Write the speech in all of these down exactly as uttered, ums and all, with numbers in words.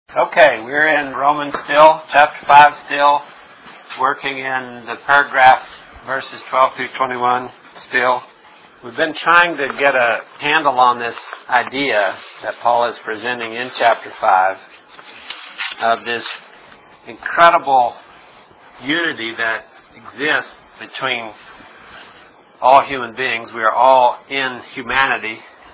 Okay, we're in Romans still, chapter five still, working in the paragraph verses twelve through twenty-one still. We've been trying to get a handle on this idea that Paul is presenting in chapter five of this incredible unity that exists between all human beings. We are all in humanity.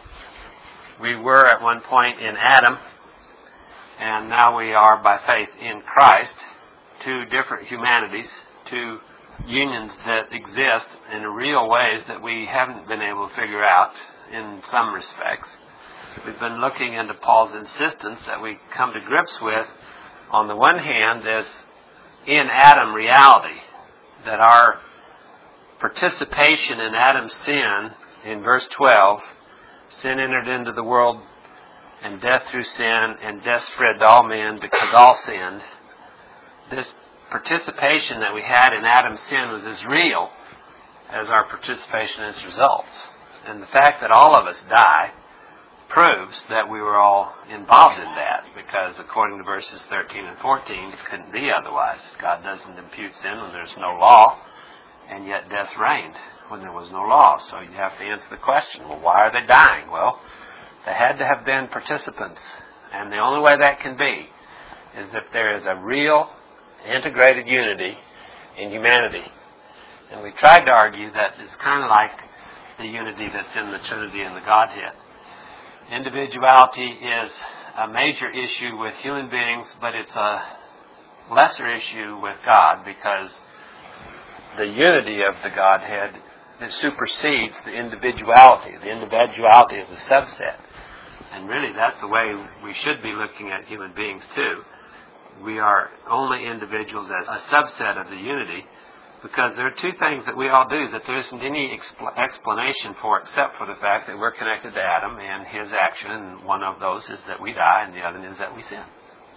We were at one point in Adam, and now we are by faith in Christ. Two different humanities, two unions that exist in real ways that we haven't been able to figure out in some respects. We've been looking into Paul's insistence that we come to grips with, on the one hand, this in Adam reality, that our participation in Adam's sin, in verse twelve, sin entered into the world, and death through sin, and death spread to all men because all sinned. This participation that we had in Adam's sin was as real as our participation in its results. And the fact that all of us die proves that we were all involved in that, because according to verses thirteen and fourteen, it couldn't be otherwise. God doesn't impute sin when there's no law, and yet death reigned when there was no law. So you have to answer the question, well, why are they dying? Well, they had to have been participants. And the only way that can be is if there is a real integrated unity in humanity. And we tried to argue that it's kind of like the unity that's in the Trinity and the Godhead. Individuality is a major issue with human beings, but it's a lesser issue with God, because the unity of the Godhead that supersedes the individuality. The individuality is a subset. And really, that's the way we should be looking at human beings, too. We are only individuals as a subset of the unity, because there are two things that we all do that there isn't any expl- explanation for, except for the fact that we're connected to Adam and his action, and one of those is that we die, and the other is that we sin.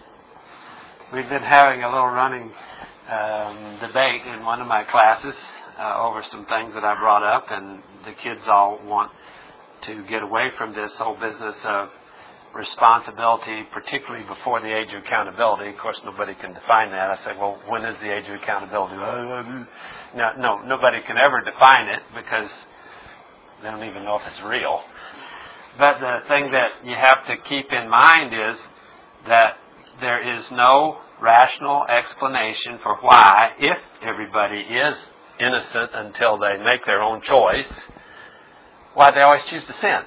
We've been having a little running um, debate in one of my classes uh, over some things that I brought up, and the kids all want to get away from this whole business of responsibility, particularly before the age of accountability. Of course, nobody can define that. I say, well, when is the age of accountability? No, no, nobody can ever define it, because they don't even know if it's real. But the thing that you have to keep in mind is that there is no rational explanation for why, if everybody is innocent until they make their own choice, why they always choose to sin.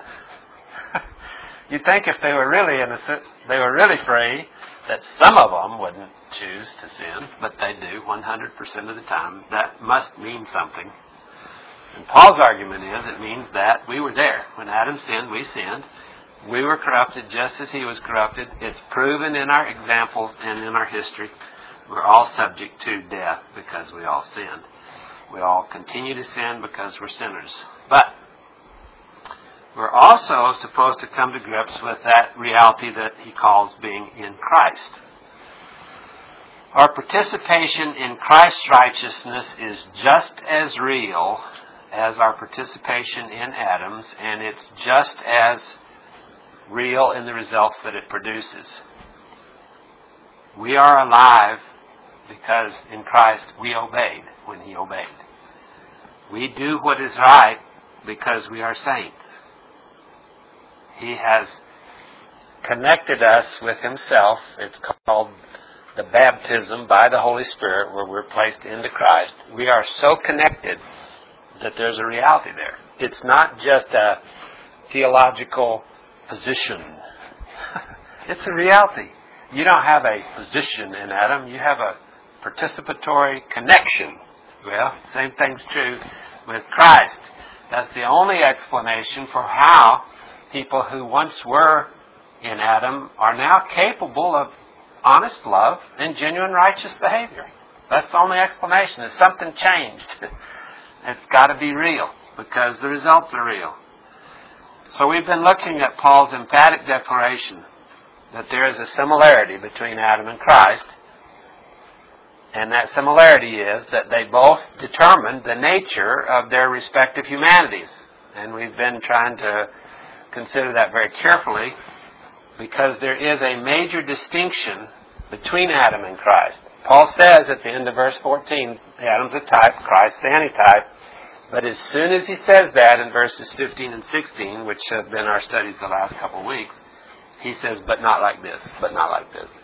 You'd think if they were really innocent, they were really free, that some of them wouldn't choose to sin, but they do one hundred percent of the time. That must mean something. And Paul's argument is it means that we were there. When Adam sinned, we sinned. We were corrupted just as he was corrupted. It's proven in our examples and in our history. We're all subject to death because we all sinned. We all continue to sin because we're sinners. But we're also supposed to come to grips with that reality that he calls being in Christ. Our participation in Christ's righteousness is just as real as our participation in Adam's, and it's just as real in the results that it produces. We are alive because in Christ we obeyed when he obeyed. We do what is right because we are saints. He has connected us with himself. It's called the baptism by the Holy Spirit, where we're placed into Christ. We are so connected that there's a reality there. It's not just a theological position. It's a reality. You don't have a position in Adam. You have a participatory connection. Well, same thing's true with Christ. That's the only explanation for how people who once were in Adam are now capable of honest love and genuine righteous behavior. That's the only explanation. There's something changed. It's got to be real, because the results are real. So we've been looking at Paul's emphatic declaration that there is a similarity between Adam and Christ, and that similarity is that they both determined the nature of their respective humanities. And we've been trying to consider that very carefully, because there is a major distinction between Adam and Christ. Paul says at the end of verse fourteen, Adam's a type, Christ's the antitype. But as soon as he says that in verses fifteen and sixteen, which have been our studies the last couple of weeks, he says, but not like this, but not like this.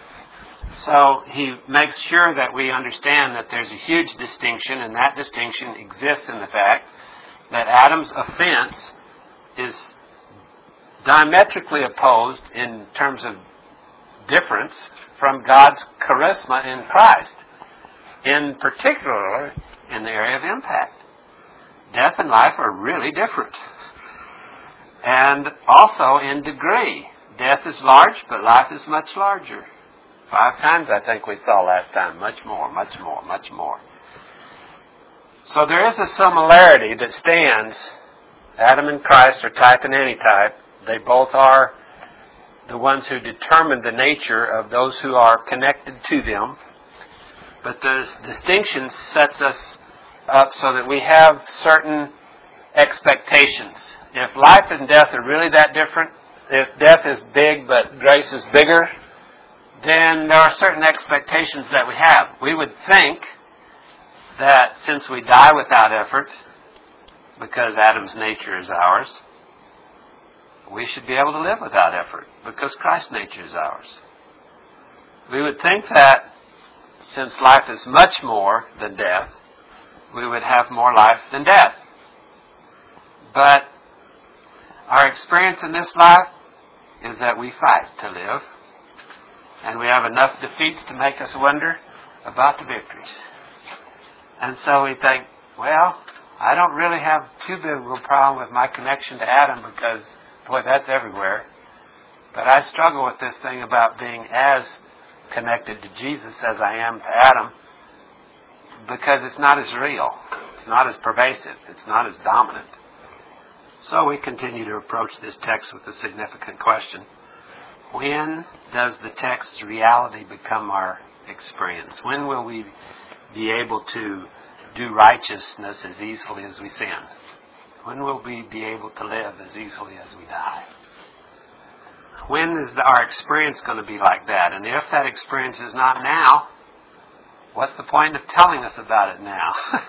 So he makes sure that we understand that there's a huge distinction, and that distinction exists in the fact that Adam's offense is diametrically opposed in terms of difference from God's charisma in Christ, in particular in the area of impact. Death and life are really different. And also in degree. Death is large, but life is much larger. Five times, I think we saw last time. Much more, much more, much more. So there is a similarity that stands. Adam and Christ are type and antitype. They both are the ones who determine the nature of those who are connected to them. But the distinction sets us up so that we have certain expectations. If life and death are really that different, if death is big but grace is bigger, then there are certain expectations that we have. We would think that since we die without effort, because Adam's nature is ours, we should be able to live without effort, because Christ's nature is ours. We would think that since life is much more than death, we would have more life than death. But our experience in this life is that we fight to live, and we have enough defeats to make us wonder about the victories. And so we think, well, I don't really have too big of a problem with my connection to Adam because, boy, that's everywhere. But I struggle with this thing about being as connected to Jesus as I am to Adam, because it's not as real. It's not as pervasive. It's not as dominant. So we continue to approach this text with a significant question. When does the text's reality become our experience? When will we be able to do righteousness as easily as we sin? When will we be able to live as easily as we die? When is our experience going to be like that? And if that experience is not now, what's the point of telling us about it now?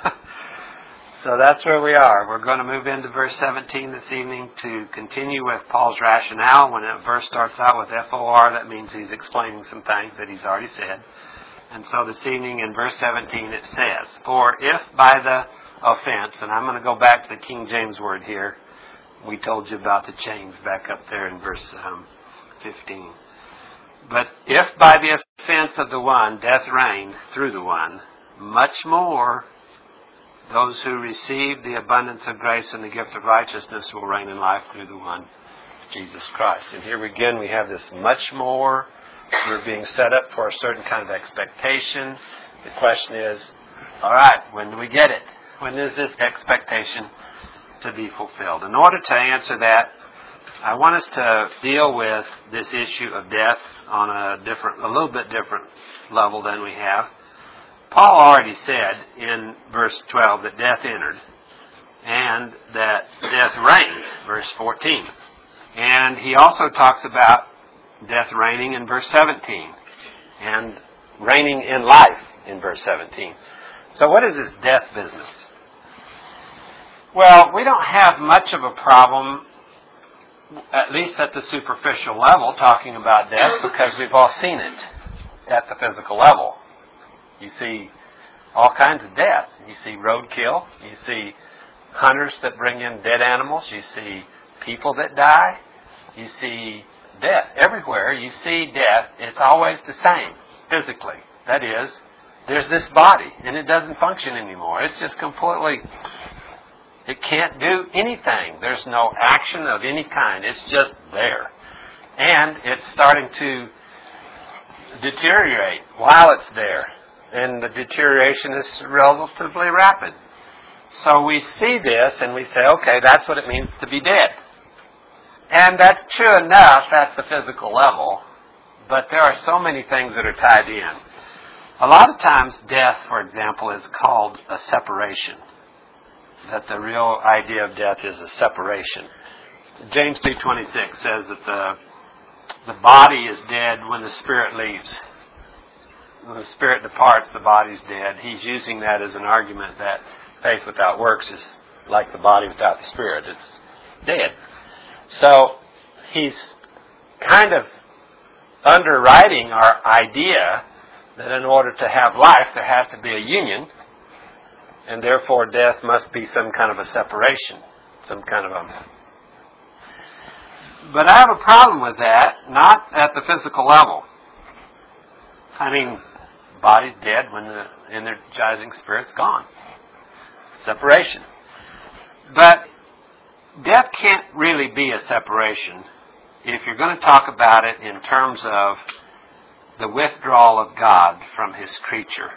So that's where we are. We're going to move into verse seventeen this evening to continue with Paul's rationale. When a verse starts out with F O R, that means he's explaining some things that he's already said. And so this evening in verse seventeen it says, for if by the offense, and I'm going to go back to the King James word here. We told you about the chains back up there in verse um, fifteen. But if by the offense of the one death reigned through the one, much more those who receive the abundance of grace and the gift of righteousness will reign in life through the one, Jesus Christ. And here again we have this much more. We're being set up for a certain kind of expectation. The question is, all right, when do we get it? When is this expectation to be fulfilled? In order to answer that, I want us to deal with this issue of death on a different, a little bit different level than we have. Paul already said in verse twelve that death entered and that death reigned, verse fourteen. And he also talks about death reigning in verse seventeen and reigning in life in verse seventeen. So what is this death business? Well, we don't have much of a problem, at least at the superficial level, talking about death because we've all seen it at the physical level. You see all kinds of death. You see roadkill. You see hunters that bring in dead animals. You see people that die. You see death everywhere. You see death. It's always the same physically. That is, there's this body and it doesn't function anymore. It's just completely, it can't do anything. There's no action of any kind. It's just there. And it's starting to deteriorate while it's there. And the deterioration is relatively rapid. So we see this and we say, okay, that's what it means to be dead. And that's true enough at the physical level, but there are so many things that are tied in. A lot of times death, for example, is called a separation. That the real idea of death is a separation. James three twenty-six says that the the body is dead when the spirit leaves. When the spirit departs, the body's dead. He's using that as an argument that faith without works is like the body without the spirit. It's dead. So he's kind of underwriting our idea that in order to have life, there has to be a union, and therefore death must be some kind of a separation, some kind of a... But I have a problem with that, not at the physical level. I mean, body's dead when the energizing spirit's gone. Separation. But death can't really be a separation if you're going to talk about it in terms of the withdrawal of God from His creature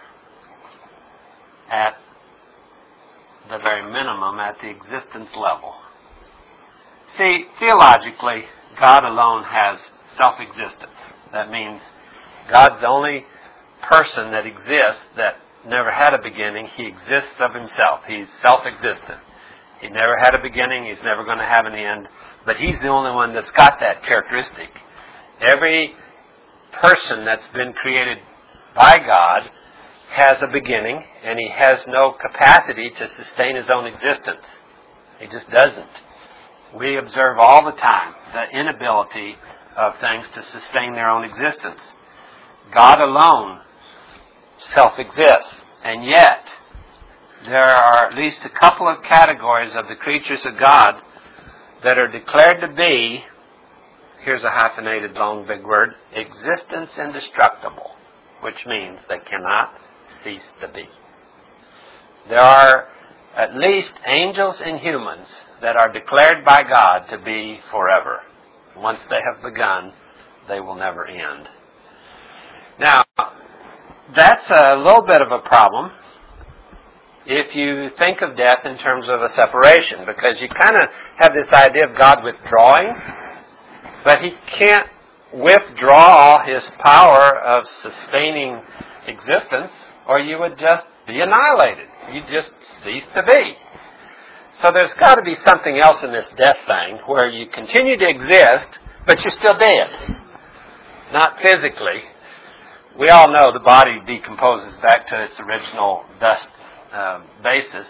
at the very minimum, at the existence level. See, theologically, God alone has self-existence. That means God's the only person that exists that never had a beginning. He exists of Himself. He's self-existent. He never had a beginning. He's never going to have an end. But He's the only one that's got that characteristic. Every person that's been created by God has a beginning, and he has no capacity to sustain his own existence. He just doesn't. We observe all the time the inability of things to sustain their own existence. God alone self-exists, and yet there are at least a couple of categories of the creatures of God that are declared to be, here's a hyphenated long big word, existence indestructible, which means they cannot cease to be. There are at least angels and humans that are declared by God to be forever. Once they have begun, they will never end. Now, that's a little bit of a problem if you think of death in terms of a separation, because you kind of have this idea of God withdrawing, but He can't withdraw His power of sustaining existence, or you would just be annihilated. You'd just cease to be. So there's got to be something else in this death thing where you continue to exist, but you're still dead. Not physically. We all know the body decomposes back to its original dust uh, basis.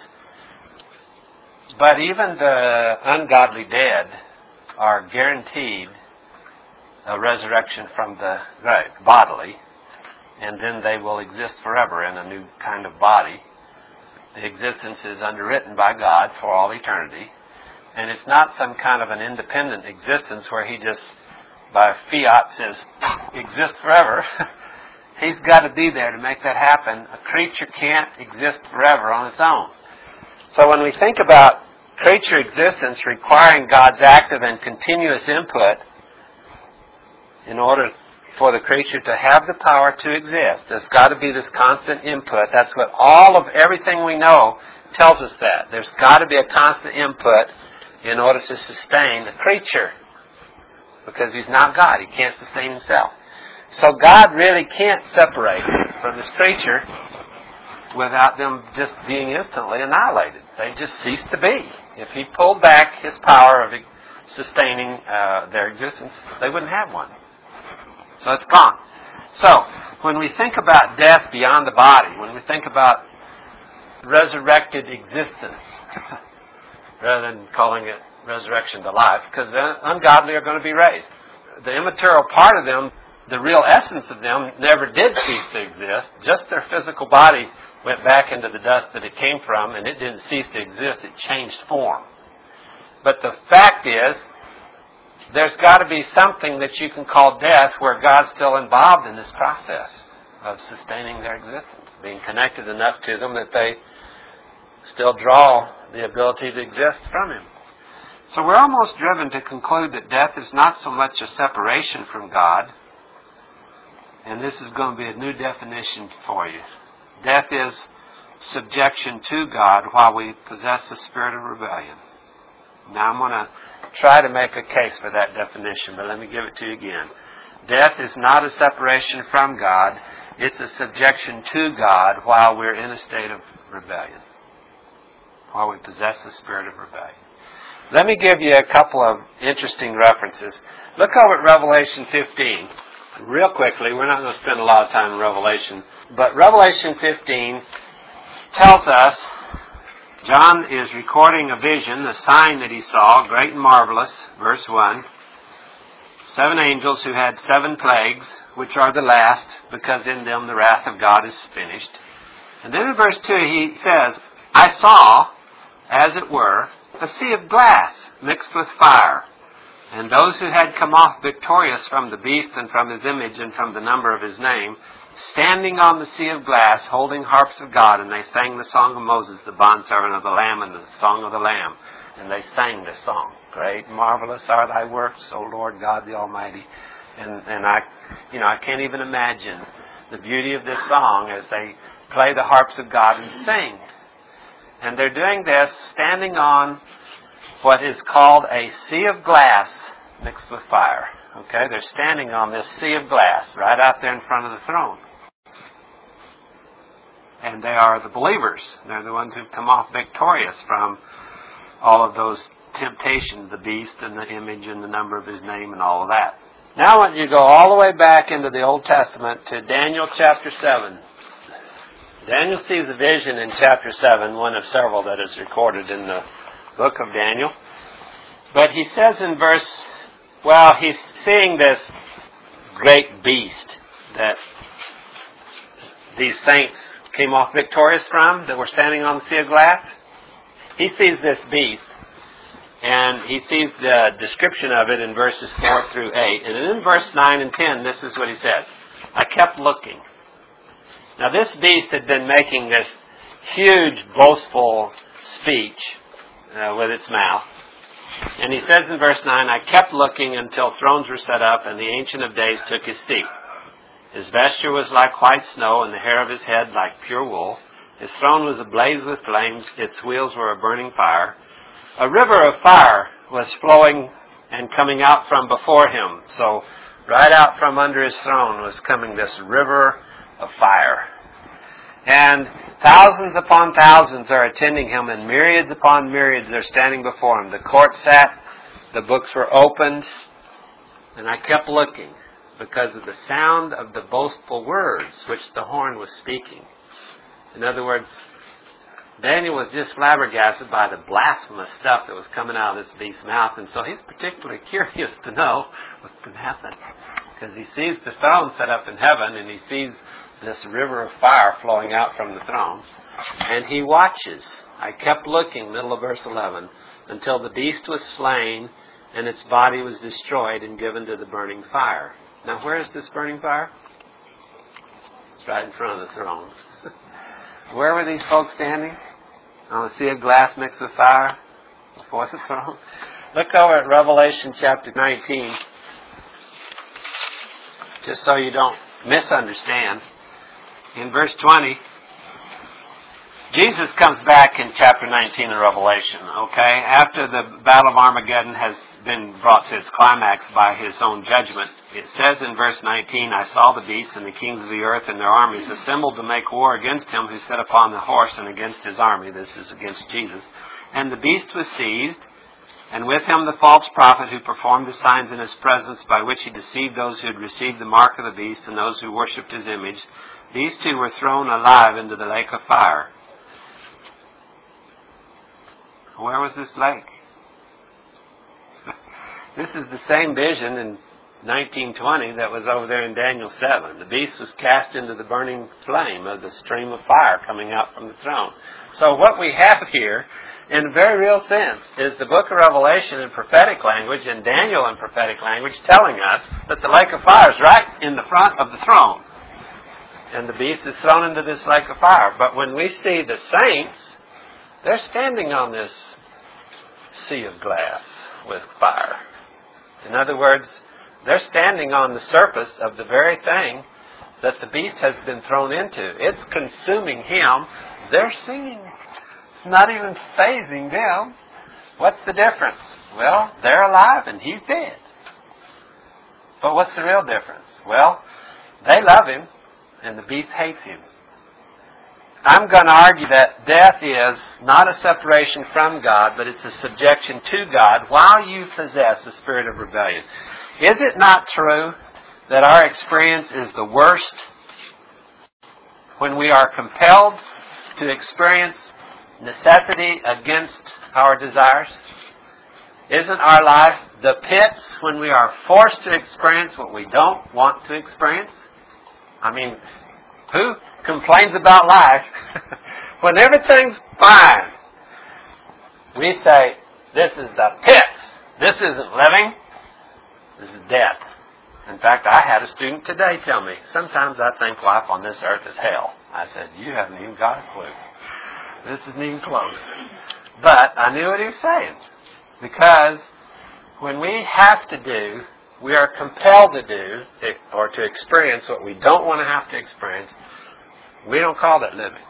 But even the ungodly dead are guaranteed a resurrection from the grave, bodily, and then they will exist forever in a new kind of body. The existence is underwritten by God for all eternity, and it's not some kind of an independent existence where He just, by fiat, says, exist forever. He's got to be there to make that happen. A creature can't exist forever on its own. So when we think about creature existence requiring God's active and continuous input in order for the creature to have the power to exist, there's got to be this constant input. That's what all of everything we know tells us that. There's got to be a constant input in order to sustain the creature, because He's not God. He can't sustain Himself. So God really can't separate from His creature without them just being instantly annihilated. They just cease to be. If He pulled back His power of sustaining uh, their existence, they wouldn't have one. So it's gone. So when we think about death beyond the body, when we think about resurrected existence, rather than calling it resurrection to life, because the ungodly are going to be raised. The immaterial part of them, the real essence of them, never did cease to exist. Just their physical body went back into the dust that it came from, and it didn't cease to exist. It changed form. But the fact is, there's got to be something that you can call death where God's still involved in this process of sustaining their existence, being connected enough to them that they still draw the ability to exist from Him. So we're almost driven to conclude that death is not so much a separation from God, and this is going to be a new definition for you. Death is subjection to God while we possess the spirit of rebellion. Now I'm going to try to make a case for that definition, but let me give it to you again. Death is not a separation from God. It's a subjection to God while we're in a state of rebellion, while we possess the spirit of rebellion. Let me give you a couple of interesting references. Look over at Revelation fifteen. Real quickly, we're not going to spend a lot of time in Revelation, but Revelation fifteen tells us, John is recording a vision, a sign that he saw, great and marvelous, verse one. Seven angels who had seven plagues, which are the last, because in them the wrath of God is finished. And then in verse two he says, I saw, as it were, a sea of glass mixed with fire. And those who had come off victorious from the beast and from his image and from the number of his name, standing on the sea of glass, holding harps of God, and they sang the song of Moses, the bondservant of the Lamb, and the song of the Lamb. And they sang this song. Great and marvelous are thy works, O Lord God the Almighty. And and I, you know, I can't even imagine the beauty of this song as they play the harps of God and sing. And they're doing this standing on what is called a sea of glass mixed with fire. Okay, they're standing on this sea of glass right out there in front of the throne. And they are the believers. They're the ones who've come off victorious from all of those temptations, the beast and the image and the number of his name and all of that. Now I want you to go all the way back into the Old Testament to Daniel chapter seven. Daniel sees a vision in chapter seven, one of several that is recorded in the book of Daniel. But he says in verse, well, he's seeing this great beast that these saints came off victorious from, that were standing on the sea of glass. He sees this beast, and he sees the description of it in verses four through eight. And in verse nine and ten, this is what he says. I kept looking. Now this beast had been making this huge, boastful speech uh, with its mouth. And he says in verse nine, I kept looking until thrones were set up, and the Ancient of Days took his seat. His vesture was like white snow, and the hair of his head like pure wool. His throne was ablaze with flames. Its wheels were a burning fire. A river of fire was flowing and coming out from before him. So right out from under his throne was coming this river of fire. And thousands upon thousands are attending him, and myriads upon myriads are standing before him. The court sat, the books were opened, and I kept looking because of the sound of the boastful words which the horn was speaking. In other words, Daniel was just flabbergasted by the blasphemous stuff that was coming out of this beast's mouth, and so he's particularly curious to know what's going to happen. Because he sees the throne set up in heaven, and he sees this river of fire flowing out from the throne, and he watches. I kept looking, middle of verse eleven, until the beast was slain, and its body was destroyed and given to the burning fire. Now, where is this burning fire? It's right in front of the throne. Where were these folks standing? On a sea of glass mixed with fire before the throne. Look over at Revelation chapter nineteen, just so you don't misunderstand. In verse twenty, Jesus comes back in chapter nineteen of Revelation, okay? After the Battle of Armageddon has been brought to its climax by his own judgment, it says in verse nineteen, I saw the beast and the kings of the earth and their armies assembled to make war against him who sat upon the horse and against his army. This is against Jesus. And the beast was seized, and with him the false prophet who performed the signs in his presence by which he deceived those who had received the mark of the beast and those who worshipped his image. These two were thrown alive into the lake of fire. Where was this lake? This is the same vision in nineteen twenty that was over there in Daniel seven. The beast was cast into the burning flame of the stream of fire coming out from the throne. So what we have here, in a very real sense, is the book of Revelation in prophetic language and Daniel in prophetic language telling us that the lake of fire is right in the front of the throne. And the beast is thrown into this lake of fire. But when we see the saints, they're standing on this sea of glass with fire. In other words, they're standing on the surface of the very thing that the beast has been thrown into. It's consuming him. They're singing. It's not even fazing them. What's the difference? Well, they're alive and he's dead. But what's the real difference? Well, they love him and the beast hates him. I'm going to argue that death is not a separation from God, but it's a subjection to God while you possess the spirit of rebellion. Is it not true that our experience is the worst when we are compelled to experience necessity against our desires? Isn't our life the pits when we are forced to experience what we don't want to experience? I mean, who complains about life when everything's fine? We say, this is the pits. This isn't living. This is death. In fact, I had a student today tell me, sometimes I think life on this earth is hell. I said, you haven't even got a clue. This isn't even close. But I knew what he was saying. Because when we have to do, we are compelled to do, or to experience what we don't want to have to experience, we don't call that living.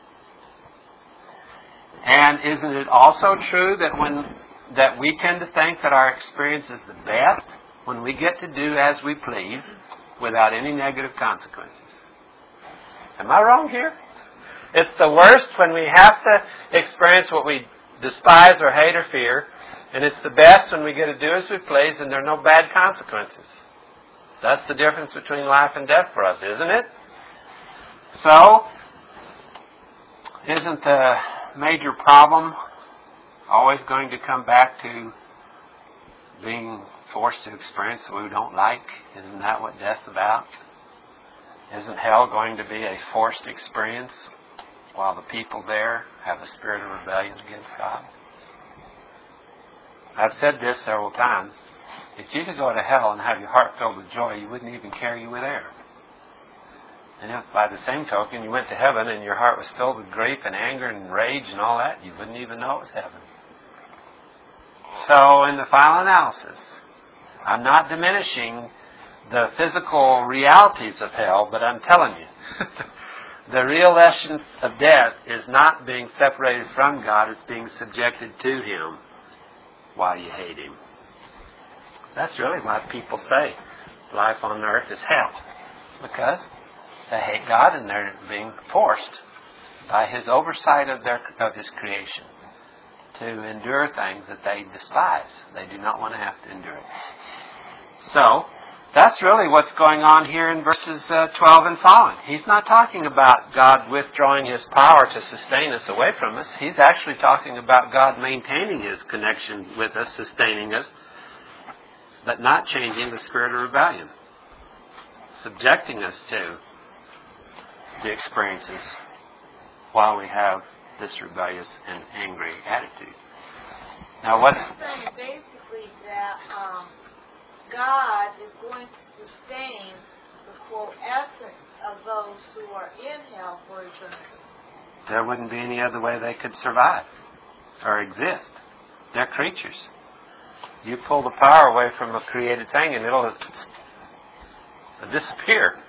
And isn't it also true that when that we tend to think that our experience is the best when we get to do as we please without any negative consequences? Am I wrong here? It's the worst when we have to experience what we despise or hate or fear, and it's the best when we get to do as we please and there are no bad consequences. That's the difference between life and death for us, isn't it? So, isn't the major problem always going to come back to being forced to experience what we don't like? Isn't that what death's about? Isn't hell going to be a forced experience while the people there have a spirit of rebellion against God? I've said this several times. If you could go to hell and have your heart filled with joy, you wouldn't even care you were there. And if by the same token you went to heaven and your heart was filled with grief and anger and rage and all that, you wouldn't even know it was heaven. So in the final analysis, I'm not diminishing the physical realities of hell, but I'm telling you, the real essence of death is not being separated from God, it's being subjected to Him while you hate Him. That's really why people say life on earth is hell. Because they hate God and they're being forced by His oversight of their of His creation to endure things that they despise. They do not want to have to endure it. So, that's really what's going on here in verses uh, twelve and following. He's not talking about God withdrawing His power to sustain us away from us. He's actually talking about God maintaining His connection with us, sustaining us, but not changing the spirit of rebellion, subjecting us to the experiences while we have this rebellious and angry attitude. Now, what's saying basically that um, God is going to sustain the full essence of those who are in hell for eternity. There wouldn't be any other way they could survive or exist. They're creatures. You pull the power away from a created thing and it'll, it'll disappear.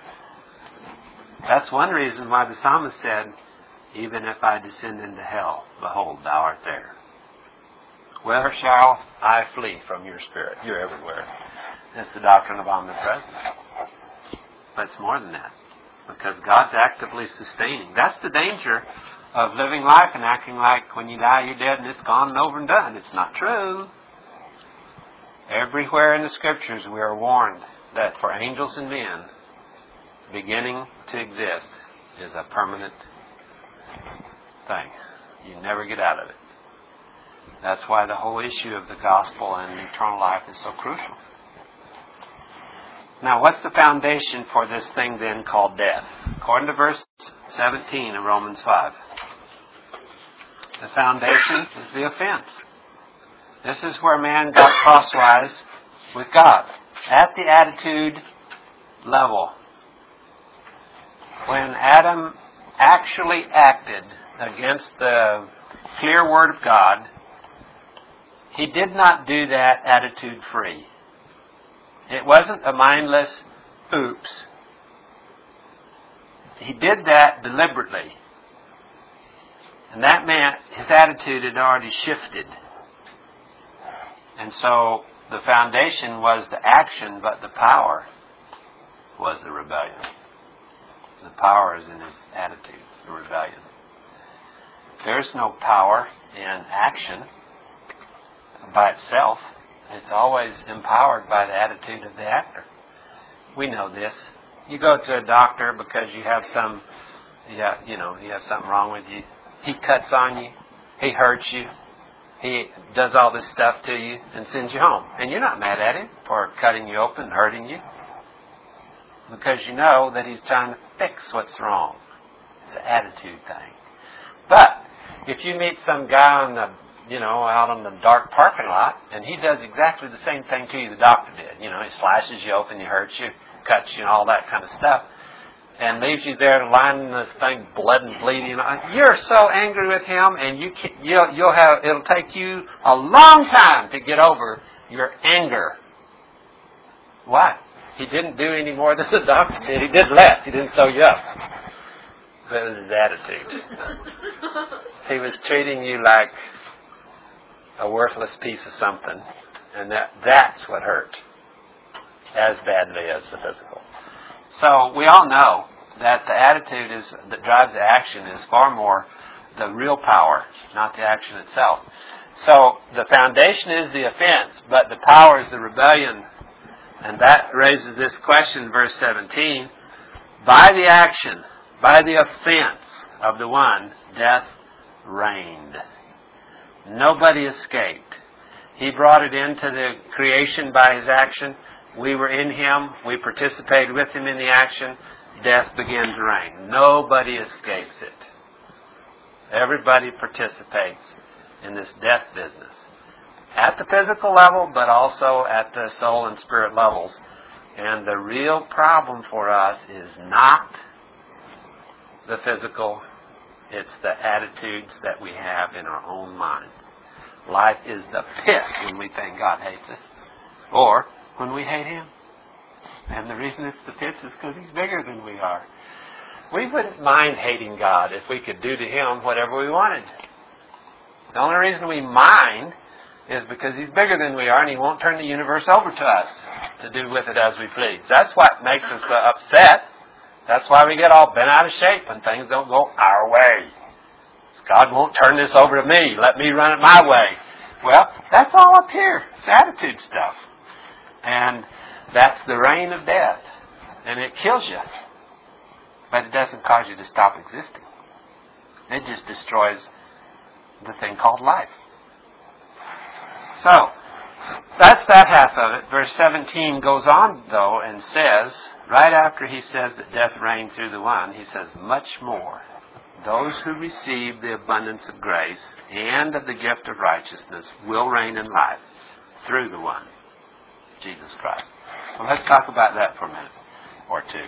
That's one reason why the psalmist said, even if I descend into hell, behold, thou art there. Where shall I flee from your spirit? You're everywhere. That's the doctrine of omnipresence. But it's more than that. Because God's actively sustaining. That's the danger of living life and acting like when you die you're dead and it's gone and over and done. It's not true. Everywhere in the Scriptures we are warned that for angels and men, beginning to exist is a permanent thing. You never get out of it. That's why the whole issue of the gospel and eternal life is so crucial. Now, what's the foundation for this thing then called death? According to verse seventeen of Romans five. The foundation is the offense. This is where man got crosswise with God. At the attitude level. When Adam actually acted against the clear Word of God, he did not do that attitude free. It wasn't a mindless oops. He did that deliberately. And that meant his attitude had already shifted. And so the foundation was the action, but the power was the rebellion. The power is in his attitude, the rebellion. There's no power in action by itself. It's always empowered by the attitude of the actor. We know this. You go to a doctor because you have some, yeah, you know, you have something wrong with you. He cuts on you. He hurts you. He does all this stuff to you and sends you home. And you're not mad at him for cutting you open and hurting you, because you know that he's trying to fix what's wrong. It's an attitude thing. But if you meet some guy on the, you know, out on the dark parking lot, and he does exactly the same thing to you the doctor did. You know, he slashes you open, he hurts you, cuts you, and all that kind of stuff, and leaves you there lying in this thing, blood and bleeding. You're so angry with him, and you can, you'll, you'll have it'll take you a long time to get over your anger. Why? He didn't do any more than the doctor did. He did less. He didn't sew you up. That was his attitude. He was treating you like a worthless piece of something, and that that's what hurt as badly as the physical. So we all know that the attitude is that drives the action is far more the real power, not the action itself. So the foundation is the offense, but the power is the rebellion. And that raises this question, verse seventeen. By the action, by the offense of the one, death reigned. Nobody escaped. He brought it into the creation by his action. We were in him. We participated with him in the action. Death began to reign. Nobody escapes it. Everybody participates in this death business. At the physical level, but also at the soul and spirit levels. And the real problem for us is not the physical. It's the attitudes that we have in our own mind. Life is the pit when we think God hates us, or when we hate Him. And the reason it's the pit is because He's bigger than we are. We wouldn't mind hating God if we could do to Him whatever we wanted. The only reason we mind is because He's bigger than we are, and He won't turn the universe over to us to do with it as we please. That's what makes us uh, upset. That's why we get all bent out of shape when things don't go our way. God won't turn this over to me. Let me run it my way. Well, that's all up here. It's attitude stuff. And that's the reign of death. And it kills you. But it doesn't cause you to stop existing. It just destroys the thing called life. So, that's that half of it. Verse seventeen goes on, though, and says, right after he says that death reigned through the one, he says, much more. Those who receive the abundance of grace and of the gift of righteousness will reign in life through the one, Jesus Christ. So let's talk about that for a minute or two.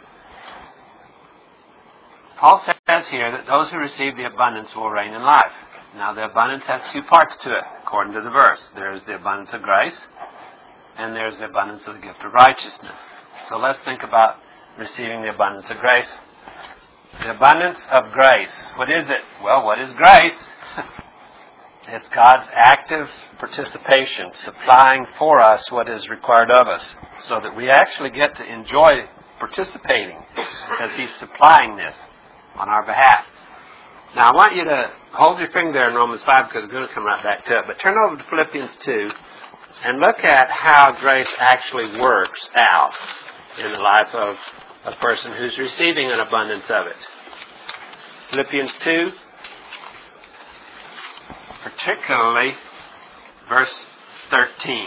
Paul says here that those who receive the abundance will reign in life. Now the abundance has two parts to it, according to the verse. There's the abundance of grace, and there's the abundance of the gift of righteousness. So let's think about receiving the abundance of grace. The abundance of grace. What is it? Well, what is grace? It's God's active participation, supplying for us what is required of us, so that we actually get to enjoy participating, because He's supplying this on our behalf. Now, I want you to hold your finger there in Romans five, because we're going to come right back to it. But turn over to Philippians two and look at how grace actually works out in the life of a person who's receiving an abundance of it. Philippians two, particularly verse thirteen.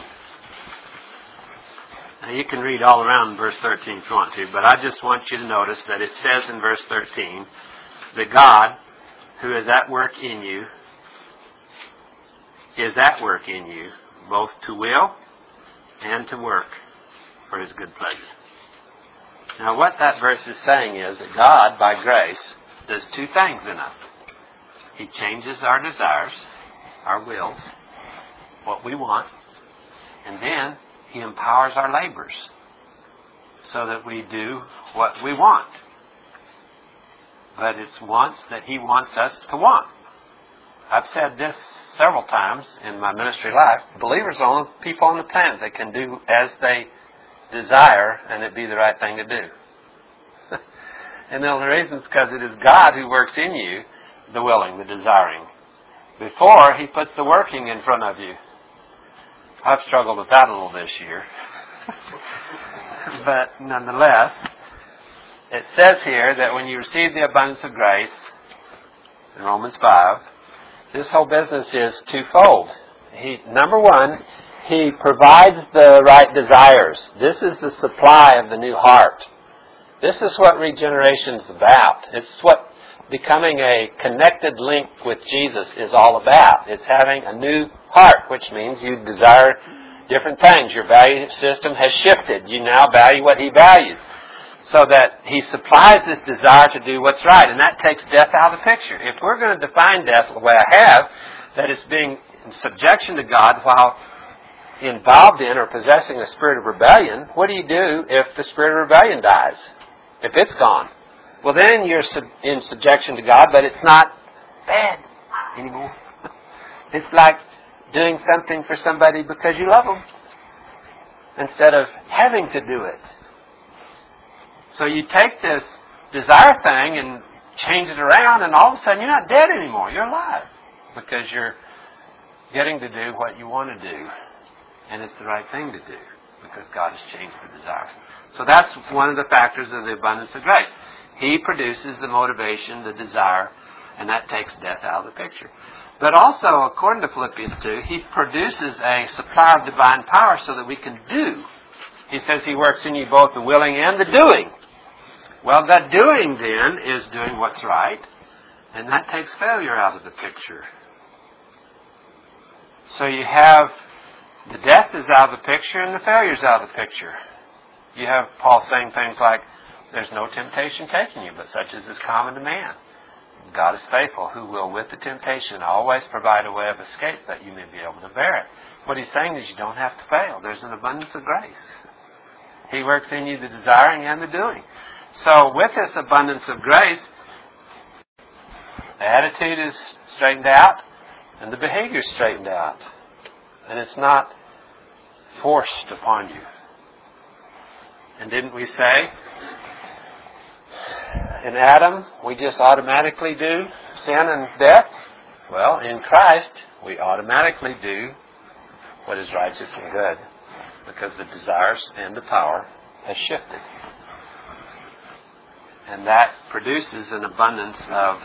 Now you can read all around verse thirteen if you want to, but I just want you to notice that it says in verse thirteen that God, who is at work in you, is at work in you, both to will and to work for His good pleasure. Now what that verse is saying is that God, by grace, does two things in us. He changes our desires, our wills, what we want, and then He empowers our labors so that we do what we want. But it's wants that He wants us to want. I've said this several times in my ministry life. Believers are the only people on the planet that can do as they desire and it be the right thing to do. And the only reason is because it is God who works in you, the willing, the desiring, before He puts the working in front of you. I've struggled with that a little this year. But nonetheless, it says here that when you receive the abundance of grace, in Romans five, this whole business is twofold. He, number one, He provides the right desires. This is the supply of the new heart. This is what regeneration is about. It's what becoming a connected link with Jesus is all about. It's having a new heart, which means you desire different things. Your value system has shifted. You now value what He values. So that He supplies this desire to do what's right. And that takes death out of the picture. If we're going to define death the way I have, that it's being in subjection to God while involved in or possessing a spirit of rebellion, what do you do if the spirit of rebellion dies? If it's gone? Well, then you're sub- in subjection to God, but it's not bad anymore. It's like doing something for somebody because you love them instead of having to do it. So you take this desire thing and change it around, and all of a sudden you're not dead anymore. You're alive because you're getting to do what you want to do. And it's the right thing to do because God has changed the desire. So that's one of the factors of the abundance of grace. He produces the motivation, the desire, and that takes death out of the picture. But also, according to Philippians two, He produces a supply of divine power so that we can do. He says He works in you both the willing and the doing. Well, that doing then is doing what's right, and that takes failure out of the picture. So you have the death is out of the picture and the failure is out of the picture. You have Paul saying things like, there's no temptation taking you, but such as is common to man. God is faithful, who will with the temptation always provide a way of escape that you may be able to bear it. What He's saying is you don't have to fail. There's an abundance of grace. He works in you the desiring and the doing. So with this abundance of grace, the attitude is straightened out and the behavior is straightened out. And it's not forced upon you. And didn't we say, in Adam, we just automatically do sin and death? Well, in Christ, we automatically do what is righteous and good because the desires and the power has shifted. And that produces an abundance of,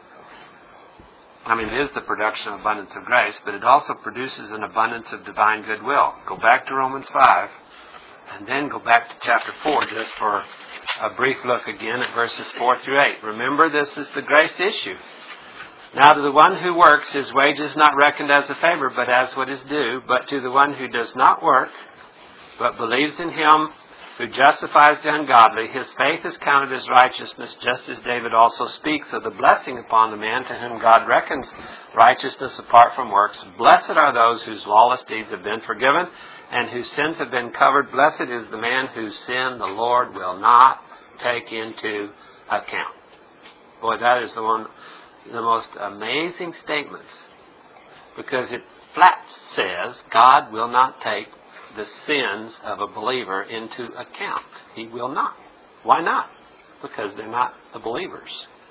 I mean, it is the production of abundance of grace, but it also produces an abundance of divine goodwill. Go back to Romans five, and then go back to chapter four just for a brief look again at verses four through eight. Remember, this is the grace issue. Now to the one who works, his wage is not reckoned as a favor, but as what is due. But to the one who does not work, but believes in Him who justifies the ungodly, his faith is counted as righteousness, just as David also speaks of the blessing upon the man to whom God reckons righteousness apart from works. Blessed are those whose lawless deeds have been forgiven, and whose sins have been covered. Blessed is the man whose sin the Lord will not take into account. Boy, that is the one, the most amazing statements, because it flat says God will not take the sins of a believer into account. He will not. Why not? Because they're not the believers.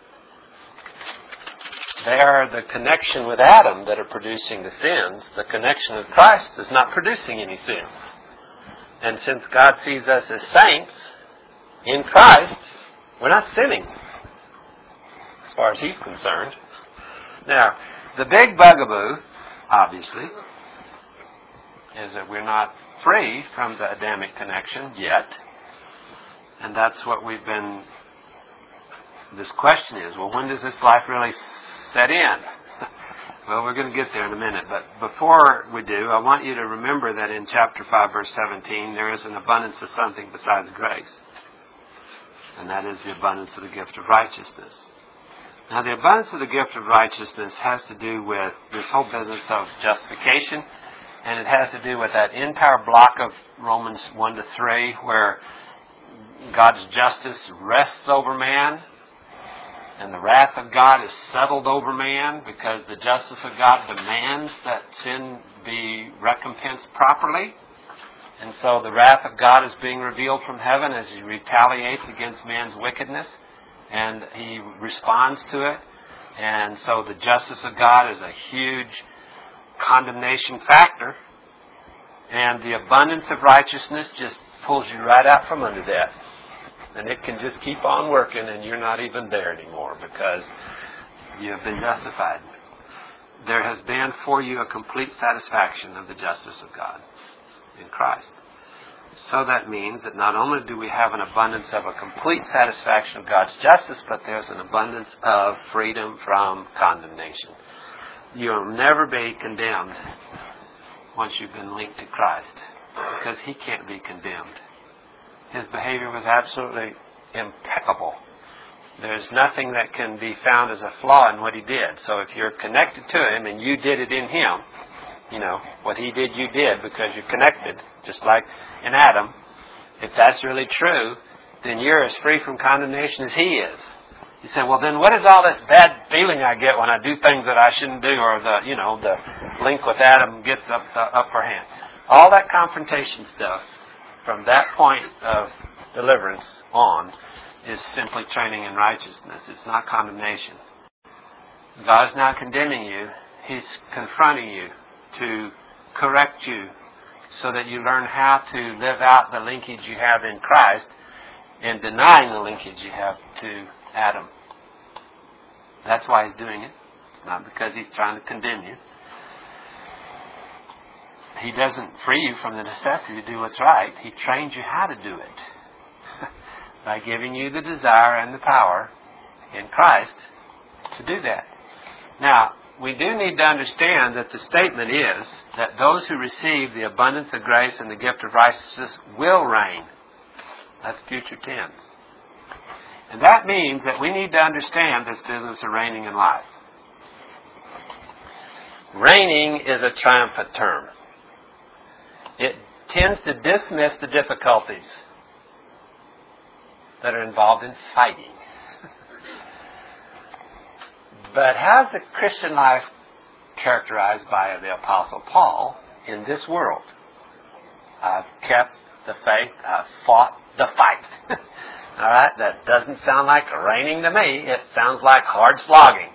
They are the connection with Adam that are producing the sins. The connection with Christ is not producing any sins. And since God sees us as saints in Christ, we're not sinning as far as He's concerned. Now, the big bugaboo, obviously, is that we're not free from the Adamic connection yet. And that's what we've been, this question is, well, when does this life really set in? Well, we're going to get there in a minute. But before we do, I want you to remember that in chapter five, verse seventeen, there is an abundance of something besides grace. And that is the abundance of the gift of righteousness. Now, the abundance of the gift of righteousness has to do with this whole business of justification. And it has to do with that entire block of Romans one to three, where God's justice rests over man, and the wrath of God is settled over man, because the justice of God demands that sin be recompensed properly. And so the wrath of God is being revealed from heaven as He retaliates against man's wickedness. and He responds to it. And so the justice of God is a huge condemnation factor. And the abundance of righteousness just pulls you right out from under that. And it can just keep on working and you're not even there anymore because you have been justified. There has been for you a complete satisfaction of the justice of God in Christ. So that means that not only do we have an abundance of a complete satisfaction of God's justice, but there's an abundance of freedom from condemnation. You'll never be condemned once you've been linked to Christ, because He can't be condemned. His behavior was absolutely impeccable. There's nothing that can be found as a flaw in what He did. So if you're connected to Him and you did it in Him, you know, what He did, you did because you're connected, just like in Adam. If that's really true, then you're as free from condemnation as he is. You say, well, then what is all this bad feeling I get when I do things that I shouldn't do, or the, you know, the link with Adam gets up the upper hand? All that confrontation stuff from that point of deliverance on is simply training in righteousness. It's not condemnation. God is not condemning you. He's confronting you to correct you so that you learn how to live out the linkage you have in Christ and denying the linkage you have to Adam. That's why He's doing it. It's not because He's trying to condemn you. He doesn't free you from the necessity to do what's right. He trains you how to do it by giving you the desire and the power in Christ to do that. Now, we do need to understand that the statement is that those who receive the abundance of grace and the gift of righteousness will reign. That's future tense. And that means that we need to understand this business of reigning in life. Reigning is a triumphant term. It tends to dismiss the difficulties that are involved in fighting. But how's the Christian life characterized by the Apostle Paul in this world? I've kept the faith. I've fought the fight. All right? That doesn't sound like reigning to me. It sounds like hard slogging.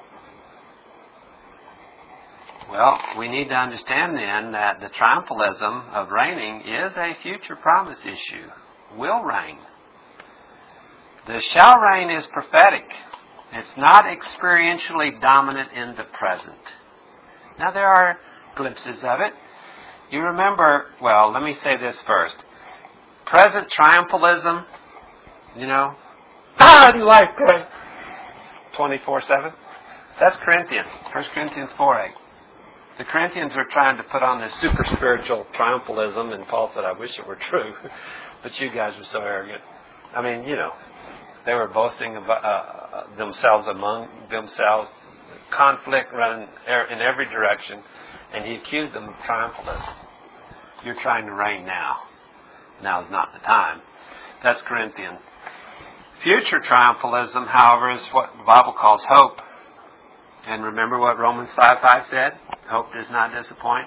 Well, we need to understand then that the triumphalism of reigning is a future promise issue. Will reign. The shall reign is prophetic. It's not experientially dominant in the present. Now, there are glimpses of it. You remember, well, let me say this first. Present triumphalism, you know, I like that, twenty-four seven. That's Corinthians, First Corinthians four eight. The Corinthians are trying to put on this super spiritual triumphalism, and Paul said, I wish it were true, but you guys are so arrogant. I mean, you know, they were boasting about uh, themselves among themselves, conflict running in every direction, and he accused them of triumphalism. You're trying to reign now. Now is not the time. That's Corinthian. Future triumphalism, however, is what the Bible calls hope. And remember what Romans five five said? Hope does not disappoint.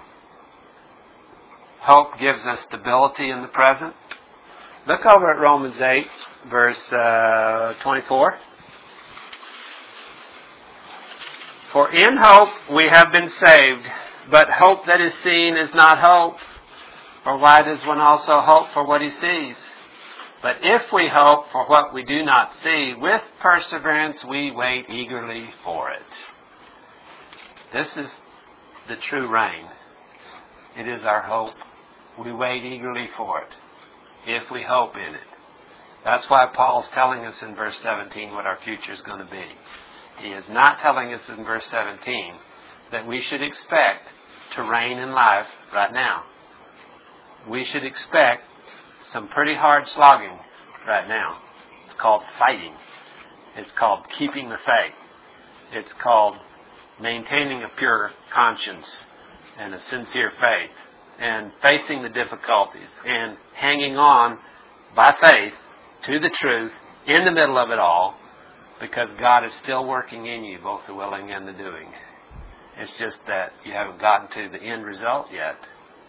Hope gives us stability in the present. Look over at Romans eight, verse uh, twenty-four. For in hope we have been saved, but hope that is seen is not hope. For why does one also hope for what he sees? But if we hope for what we do not see, with perseverance we wait eagerly for it. This is the true reign. It is our hope. We wait eagerly for it, if we hope in it. That's why Paul's telling us in verse seventeen what our future is going to be. He is not telling us in verse seventeen that we should expect to reign in life right now. We should expect some pretty hard slogging right now. It's called fighting. It's called keeping the faith. It's called maintaining a pure conscience and a sincere faith and facing the difficulties and hanging on by faith to the truth in the middle of it all, because God is still working in you, both the willing and the doing. It's just that you haven't gotten to the end result yet.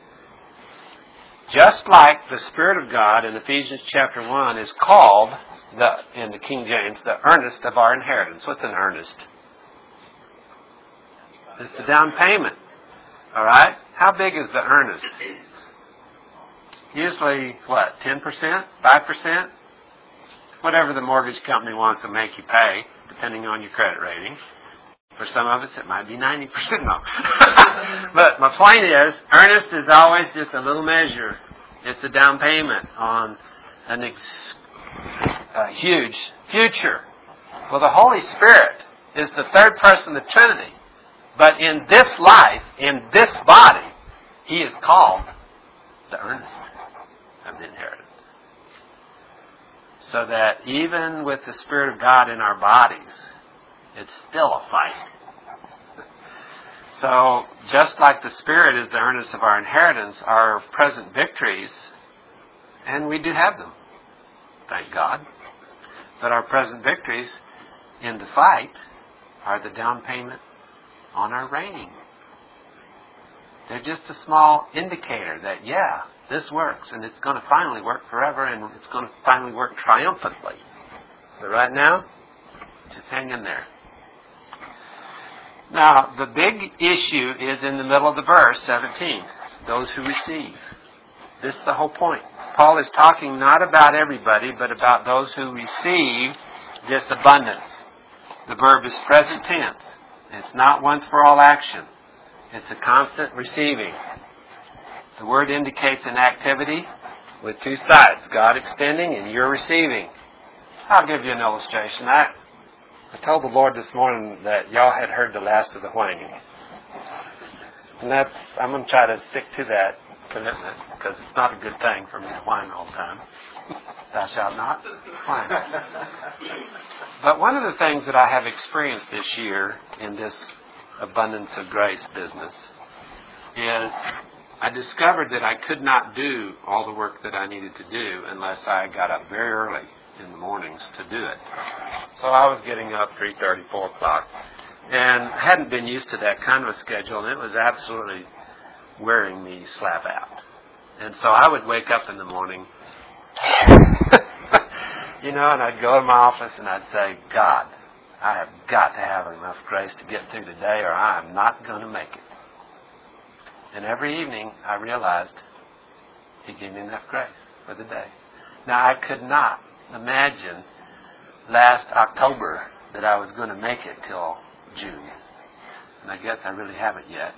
Just like the Spirit of God in Ephesians chapter one is called the in the King James, the earnest of our inheritance. What's an earnest? It's the down payment. All right? How big is the earnest? Usually, what, ten percent? five percent? Whatever the mortgage company wants to make you pay, depending on your credit rating. For some of us, it might be ninety percent. No. But my point is, earnest is always just a little measure. It's a down payment on an ex- a huge future. Well, the Holy Spirit is the third person of the Trinity. But in this life, in this body, He is called the earnest of the inheritance. So that even with the Spirit of God in our bodies, it's still a fight. So, just like the Spirit is the earnest of our inheritance, our present victories, and we do have them, thank God, but our present victories in the fight are the down payment on our reigning. They're just a small indicator that, yeah, this works, and it's going to finally work forever, and it's going to finally work triumphantly. But right now, just hang in there. Now, the big issue is in the middle of the verse, seventeen. Those who receive. This is the whole point. Paul is talking not about everybody, but about those who receive this abundance. The verb is present tense. It's not once for all action. It's a constant receiving. The word indicates an activity with two sides. God extending and you're receiving. I'll give you an illustration. I, I told the Lord this morning that y'all had heard the last of the whining. And that's, I'm going to try to stick to that commitment because it's not a good thing for me to whine all the time. Thou shalt not whine. But one of the things that I have experienced this year in this abundance of grace business is I discovered that I could not do all the work that I needed to do unless I got up very early in the mornings to do it. So I was getting up three thirty, four o'clock, and hadn't been used to that kind of a schedule, and it was absolutely wearing me slap out. And so I would wake up in the morning, you know, and I'd go to my office and I'd say, God, I have got to have enough grace to get through today or I am not going to make it. And every evening I realized He gave me enough grace for the day. Now I could not imagine last October that I was going to make it till June. And I guess I really haven't yet.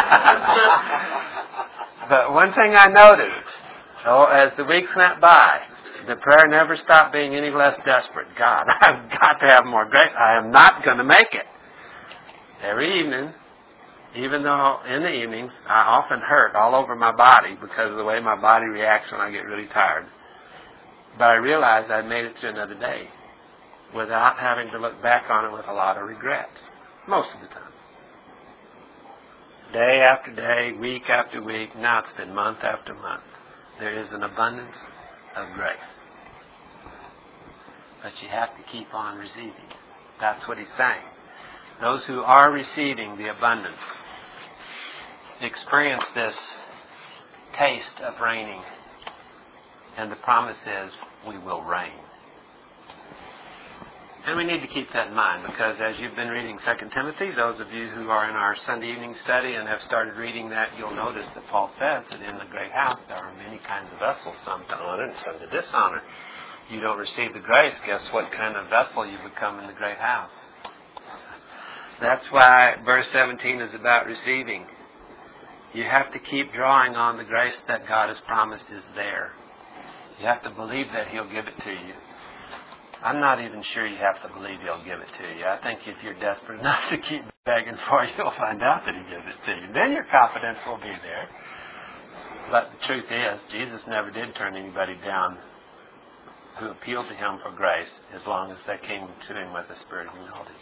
But one thing I noticed, oh, as the weeks went by, the prayer never stopped being any less desperate. God, I've got to have more grace. I am not going to make it. Every evening, even though in the evenings I often hurt all over my body because of the way my body reacts when I get really tired. But I realized I made it to another day without having to look back on it with a lot of regrets. Most of the time. Day after day, week after week, now it's been month after month. There is an abundance of grace. But you have to keep on receiving. That's what he's saying. Those who are receiving the abundance experience this taste of reigning. And the promise is, we will reign. And we need to keep that in mind because as you've been reading Second Timothy, those of you who are in our Sunday evening study and have started reading that, you'll notice that Paul says that in the great house there are many kinds of vessels, some to honor and some to dishonor. You don't receive the grace, guess what kind of vessel you become in the great house? That's why verse seventeen is about receiving. You have to keep drawing on the grace that God has promised is there. You have to believe that He'll give it to you. I'm not even sure you have to believe He'll give it to you. I think if you're desperate enough to keep begging for it, you'll find out that He gives it to you. Then your confidence will be there. But the truth is, Jesus never did turn anybody down who appealed to Him for grace as long as they came to Him with a spirit of humility.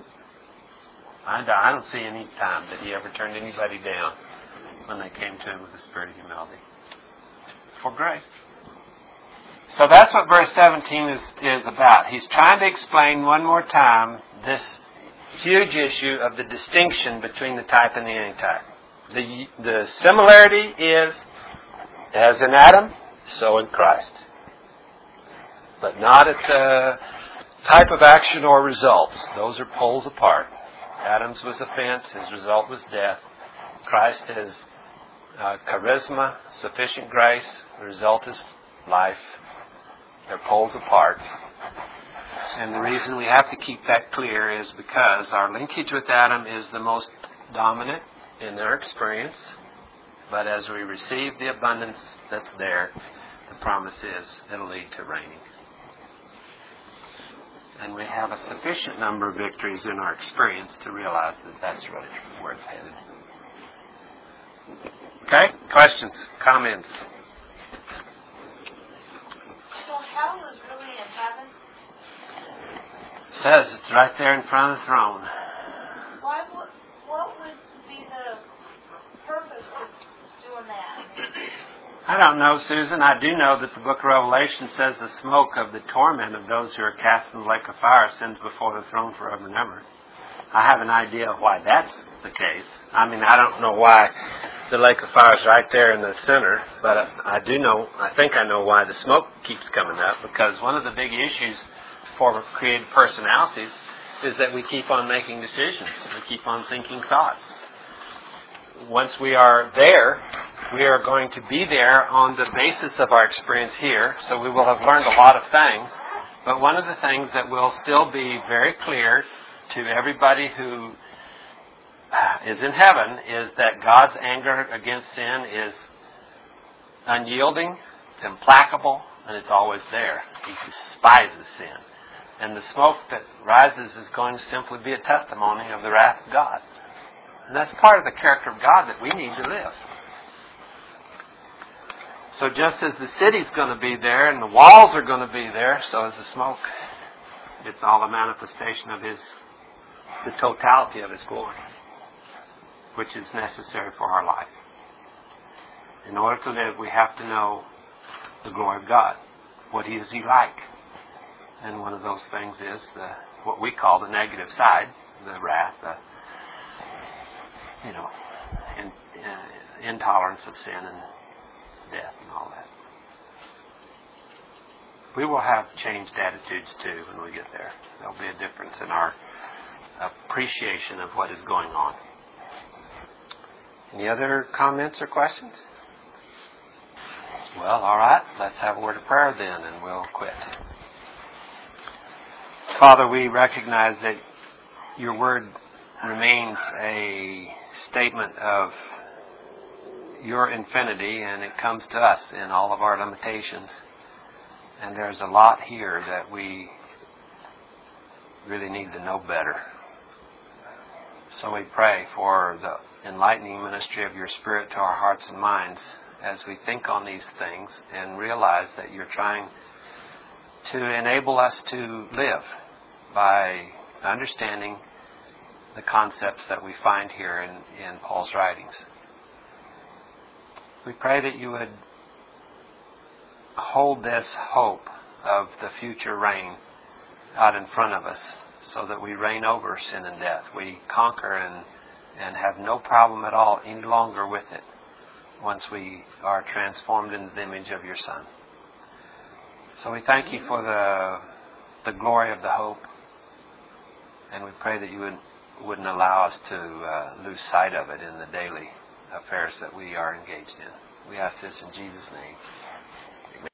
I don't see any time that He ever turned anybody down when they came to Him with a spirit of humility. For grace. So that's what verse seventeen is, is about. He's trying to explain one more time this huge issue of the distinction between the type and the antitype. The, the similarity is, as in Adam, so in Christ. but not at the type of action or results. Those are poles apart. Adam's was offense, his result was death. Christ is uh, charisma, sufficient grace, the result is life. They're poles apart. And the reason we have to keep that clear is because our linkage with Adam is the most dominant in our experience. But as we receive the abundance that's there, the promise is it'll lead to reigning. And we have a sufficient number of victories in our experience to realize that that's really where it's headed. Okay? Questions? Comments? So hell is really in heaven? It says it's right there in front of the throne. Why would, what would be the purpose of doing that? I don't know, Susan. I do know that the book of Revelation says the smoke of the torment of those who are cast in the lake of fire ascends before the throne forever and ever. I have an idea of why that's the case. I mean, I don't know why the lake of fire is right there in the center, but I do know, I think I know why the smoke keeps coming up, because one of the big issues for creative personalities is that we keep on making decisions. We keep on thinking thoughts. Once we are there, we are going to be there on the basis of our experience here, so we will have learned a lot of things. But one of the things that will still be very clear to everybody who is in heaven is that God's anger against sin is unyielding, it's implacable, and it's always there. He despises sin. And the smoke that rises is going to simply be a testimony of the wrath of God. And that's part of the character of God that we need to live. So just as the city's going to be there and the walls are going to be there, so is the smoke. It's all a manifestation of His, the totality of His glory, which is necessary for our life. In order to live, we have to know the glory of God. What is He like? And one of those things is the what we call the negative side, the wrath, the you know, in, uh, intolerance of sin and death and all that. We will have changed attitudes too when we get there. There'll be a difference in our appreciation of what is going on. Any other comments or questions? Well, all right. Let's have a word of prayer then, and we'll quit. Father, we recognize that your word remains a statement of your infinity, and it comes to us in all of our limitations. And there's a lot here that we really need to know better. So we pray for the enlightening ministry of your Spirit to our hearts and minds as we think on these things and realize that you're trying to enable us to live by understanding the concepts that we find here in, in Paul's writings. We pray that you would hold this hope of the future reign out in front of us so that we reign over sin and death. We conquer and, and have no problem at all any longer with it once we are transformed into the image of your Son. So we thank you for the, the glory of the hope, and we pray that you would, wouldn't allow us to uh, lose sight of it in the daily affairs that we are engaged in. We ask this in Jesus' name.